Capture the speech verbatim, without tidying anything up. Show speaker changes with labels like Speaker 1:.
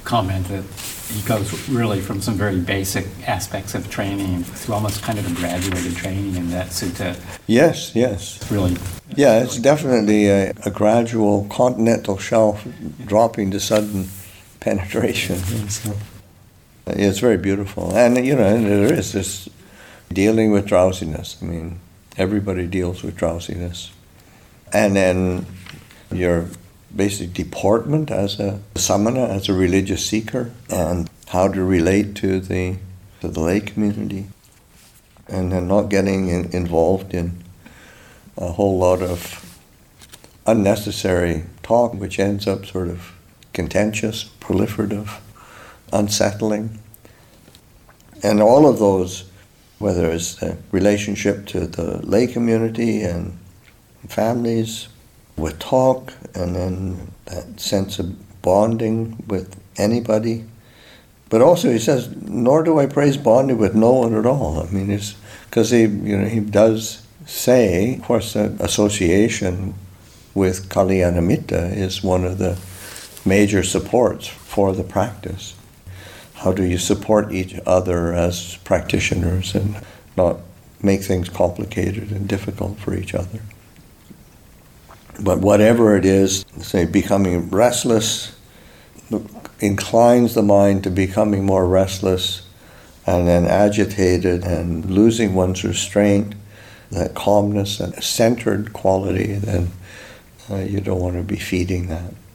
Speaker 1: comment that he goes really from some very basic aspects of training through almost kind of a graduated training in that sutta.
Speaker 2: Yes, yes.
Speaker 1: Really.
Speaker 2: Yeah, it's definitely a, a gradual continental shelf dropping to sudden penetration. So it's very beautiful. And, you know, there is this dealing with drowsiness. I mean, everybody deals with drowsiness. And then your basic deportment as a samana, as a religious seeker, and how to relate to the to the lay community, and then not getting in, involved in a whole lot of unnecessary talk, which ends up sort of contentious, proliferative, unsettling. And all of those, whether it's the relationship to the lay community and families, with talk, and then that sense of bonding with anybody. But also he says, nor do I praise bonding with no one at all. I mean, it's because he, you know, he does say, of course, uh, association with Kalyanamitta is one of the major supports for the practice. How do you support each other as practitioners and not make things complicated and difficult for each other? But whatever it is, say becoming restless, inclines the mind to becoming more restless and then agitated and losing one's restraint, that calmness and centered quality, then uh, you don't want to be feeding that.